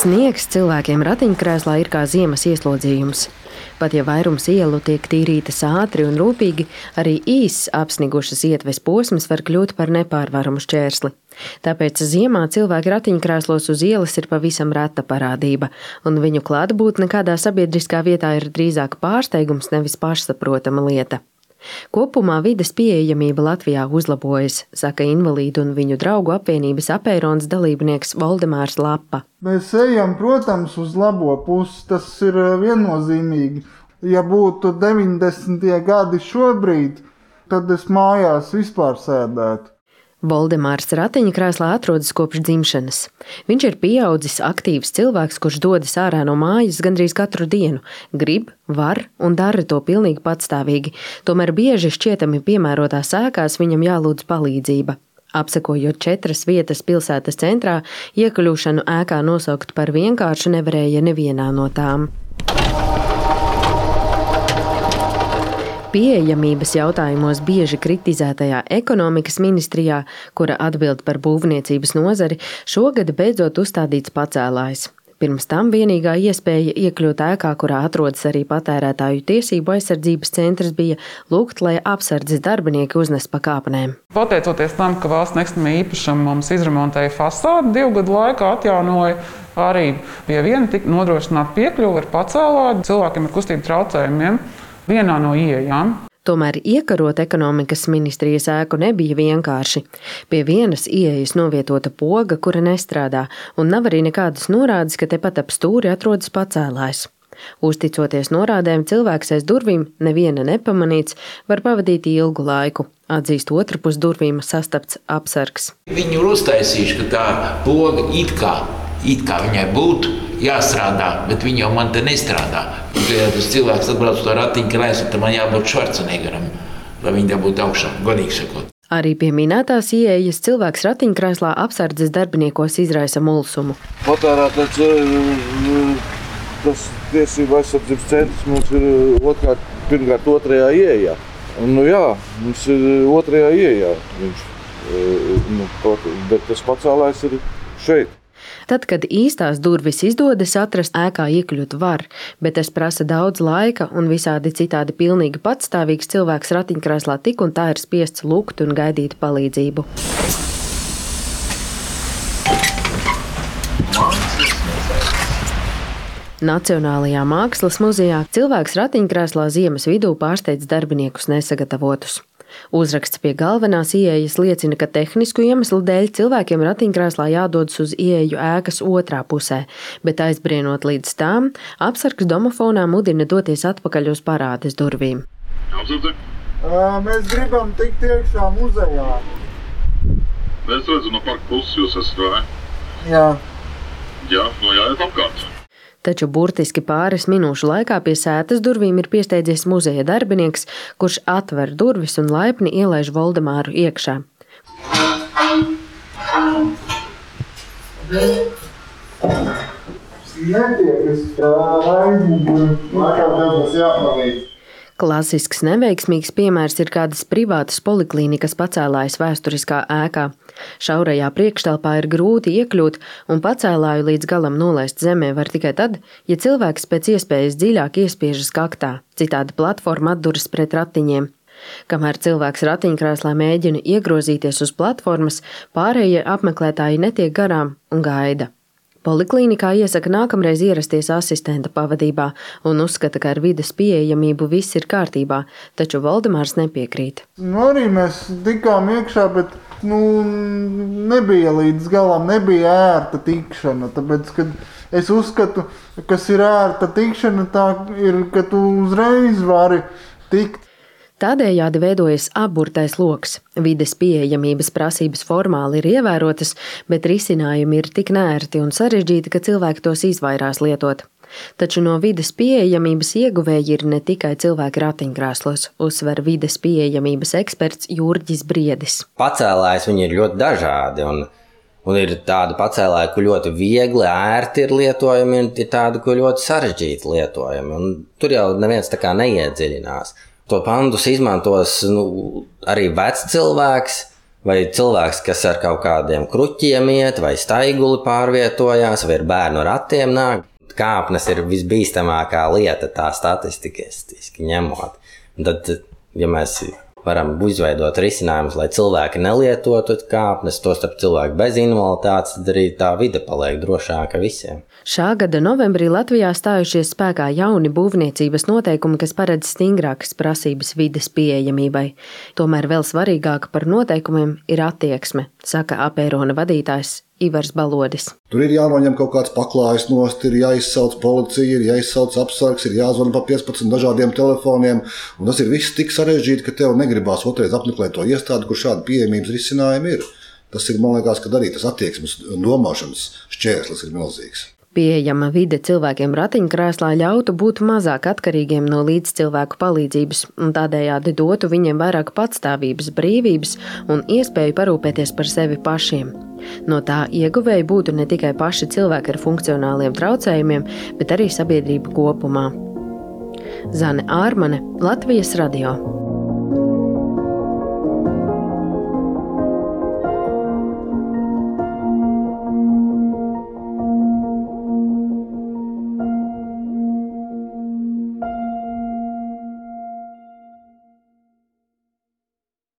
Sniegs cilvēkiem ratiņkrēslā ir kā ziemas ieslodzījums. Pat ja vairums ielu tiek tīrītas ātri un rūpīgi, arī īss apsnigušas ietves posms var kļūt par nepārvaramu šķērsli. Tāpēc ziemā cilvēki ratiņkrēslos uz ielas ir pavisam reta parādība, un viņu klātbūtne kādā sabiedriskā vietā ir drīzāk pārsteigums, nevis pašsaprotama lieta. Kopumā vides pieejamība Latvijā uzlabojas, saka Invalīdu un viņu draugu apvienības Apērons dalībnieks Voldemārs Lapa. Mēs ejam, protams, uz labo pusi, tas ir viennozīmīgi. Ja būtu 90. gadi šobrīd, tad es mājās vispār sēdētu. Voldemārs ratiņkrēslā atrodas kopš dzimšanas. Viņš ir pieaudzis aktīvs cilvēks, kurš dodas ārā no mājas gandrīz katru dienu. Grib, var un dara to pilnīgi patstāvīgi. Tomēr bieži šķietami piemērotās ēkās viņam jālūdz palīdzība. Apsekojot 4 vietas pilsētas centrā, iekļūšanu ēkā nosaukt par vienkāršu nevarēja nevienā no tām. Pieejamības jautājumos bieži kritizētajā ekonomikas ministrijā, kura atbild par būvniecības nozari, šogad beidzot uzstādīts pacēlājs. Pirms tam vienīgā iespēja iekļūt ēkā, kurā atrodas arī patērētāju tiesību aizsardzības centrs, bija lūgt, lai apsardzes darbinieki uznes pa kāpnēm. Pateicoties tam, ka valsts nekustamā īpašuma mums izremontēja fasādi, 2 gadu laikā atjaunoja, arī pie viena tika nodrošināta piekļuve ar pacēlāju cilvēkiem ar kustību traucējumiem vienā no ieejām. Tomēr iekarot ekonomikas ministrijas ēku nebija vienkārši. Pie vienas ieejas novietota poga, kura nestrādā, un nav arī nekādas norādes, ka tepat ap stūri atrodas pacēlājs. Uzticoties norādēm, cilvēks aiz durvīm, neviena nepamanīts, var pavadīt ilgu laiku, atzīst otrpus durvīm sastapts apsargs. Viņi ir uztaisījuši, ka tā poga it kā viņai būtu jāstrādā, bet viņa jau man te nestrādā. Ja tas cilvēks atbrauc to ratiņkrēslu, tad man jābūt Švarcenegaram, lai viņi tā būtu augšā, godīgi sakot. Arī pie minētās ieejas cilvēks ratiņkrēslā apsardzes darbiniekos izraisa mulsumu. Patērētājs, tas tiesību aizsardzības centrs mums ir pirmkārt 2. ieejā. Mums ir 2. ieejā viņš, bet tas pacēlājs ir šeit. Tad, kad īstās durvis izdodas atrast, ēkā iekļūt var, bet tas prasa daudz laika un visādi citādi pilnīgi patstāvīgs cilvēks ratiņkrēslā tik un tā ir spiests lūgt un gaidīt palīdzību. Nacionālajā mākslas muzejā cilvēks ratiņkrēslā ziemas vidū pārsteidz darbiniekus nesagatavotus. Uzraksts pie galvenās ieejas liecina, ka tehnisku iemeslu dēļ cilvēkiem ratiņkrēslā jādodas uz ieeju ēkas otrā pusē, bet aizbrienot līdz tām, apsargs domofonā mudina doties atpakaļ uz parādes durvīm. Mēs gribam tikt iekšā muzejā. Es redzu, no parka puses jūs esat, vai? Jā. Jā, jāiet apkārt. Taču burtiski pāris minūšu laikā pie sētas durvīm ir piesteidzies muzeja darbinieks, kurš atver durvis un laipni ielaiž Voldemāru iekšā. Klasisks neveiksmīgs piemērs ir kādas privātas poliklīnikas pacēlājas vēsturiskā ēkā. Šaurajā priekštelpā ir grūti iekļūt, un pacēlāju līdz galam nolaist zemē var tikai tad, ja cilvēks pēc iespējas dziļāk iespiežas kaktā, citādi platforma atduras pret ratiņiem. Kamēr cilvēks ratiņkrēslā mēģina iegrozīties uz platformas, pārējie apmeklētāji netiek garām un gaida. Poliklīnikā iesaka nākamreiz ierasties asistenta pavadībā un uzskata, ka ar vides pieejamību viss ir kārtībā, taču Voldemārs nepiekrīt. Arī mēs tikām iekšā, bet nebija līdz galam, nebija ērta tikšana, tāpēc, kad es uzskatu, kas ir ērta tikšana, tā ir, ka tu uzreiz vari tikt. Tādējādi veidojas apburtais loks. Vides pieejamības prasības formāli ir ievērotas, bet risinājumi ir tik neērti un sarežģīti, ka cilvēki tos izvairās lietot. Taču no vides pieejamības ieguvēji ir ne tikai cilvēki ratiņkrēslos, uzsver vides pieejamības eksperts Jurģis Briedis. Pacēlājs viņi ir ļoti dažādi un ir tādi pacēlāji, ko ļoti viegli, ērti ir lietojami, un ir tādi, ko ļoti sarežģīti lietojami. Un tur jau neviens tā kā neiedziļinās. To pandus izmantos arī vecs cilvēks, vai cilvēks, kas ar kaut kādiem kruķiem iet, vai staiguli pārvietojās, vai ar bērnu ratiem nāk. Kāpnes ir visbīstamākā lieta tā statistiski ņemot. Un tad, ja mēs varam izveidot risinājumus, lai cilvēki nelietotu kāpnes, to starp cilvēku bez invaliditātes, tad arī tā vide paliek drošāka visiem. Šā gada novembrī Latvijā stājušies spēkā jauni būvniecības noteikumi, kas paredz stingrākas prasības vides pieejamībai. Tomēr vēl svarīgāka par noteikumiem ir attieksme, saka Apērona vadītājs Ivars Balodis. Tur ir jānoņem kaut kāds paklājs nost, ir jāizsauc policija, ir jāizsauc apsargs, ir jāzvana pa 15 dažādiem telefoniem, un tas ir viss tik sarežģīti, ka tev negribās otrais apmeklēt to iestādi, kur šādi pieejamības risinājumi ir. Tas ir, man liekas, ka arī tas attieksmes un domāšanas šķērslis ir milzīgs. Pieejama vide cilvēkiem ratiņkrēslā ļautu būt mazāk atkarīgiem no līdzcilvēku palīdzības un tādējādi dotu viņiem vairāk patstāvības, brīvības un iespēju parūpēties par sevi pašiem. No tā ieguvēji būtu ne tikai paši cilvēki ar funkcionāliem traucējumiem, bet arī sabiedrība kopumā. Zane Ārmane, Latvijas radio.